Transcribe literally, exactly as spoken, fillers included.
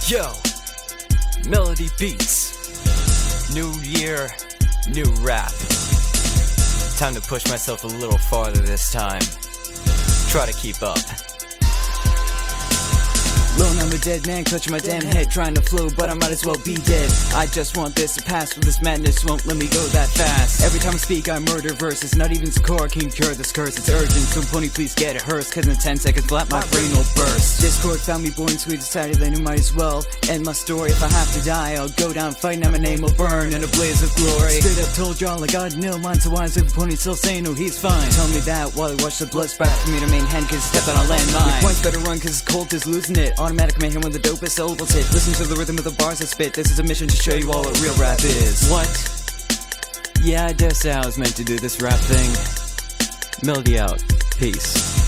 Yo, Melody Beats. New year, new rap. Time to push myself a little farther this time. Try to keep up. Lone, I'm a dead man, clutching my damn head, trying to flow, but I might as well be dead. I just want this to pass, but this madness won't let me go that fast. Every time I speak, I murder verses, not even Sakura can cure this curse. It's urgent, so pony please get it hearse, cause in ten seconds flat my brain will burst. Discord found me boring sweet, decided that I might as well end my story. If I have to die, I'll go down fighting, and my name will burn in a blaze of glory. Straight up told y'all I got no mind, so why is the pony still saying no, he's fine? Tell me that while I watch the blood splatter from me to main hand, cause step on a landmine. Points better run, cause Colt is losing it. Automatic mayhem when the dopest syllables hit. Listen to the rhythm of the bars I spit. This is a mission to show you all what real rap is. What? Yeah, I dare say I was meant to do this rap thing. Melody out. Peace.